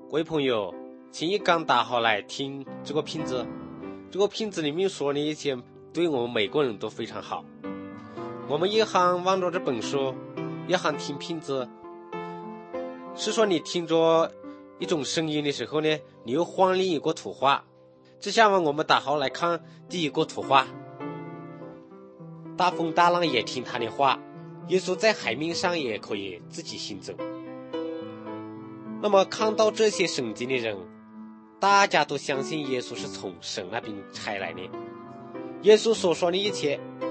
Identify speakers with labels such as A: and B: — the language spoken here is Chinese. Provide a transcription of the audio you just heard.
A: 各位朋友，请你刚打好来听这个品质。这个品质里面说的一切对我们每个人都非常好。我们一行望着这本书，一行听品质，是说你听着一种声音的时候呢，你又换另一个图画。接下来我们打好来看第一个图画。大风大浪也听他的话，耶稣在海面上也可以自己行走。那么看到这些圣经的人，大家都相信耶稣是从神那边差来的。耶稣所说的一切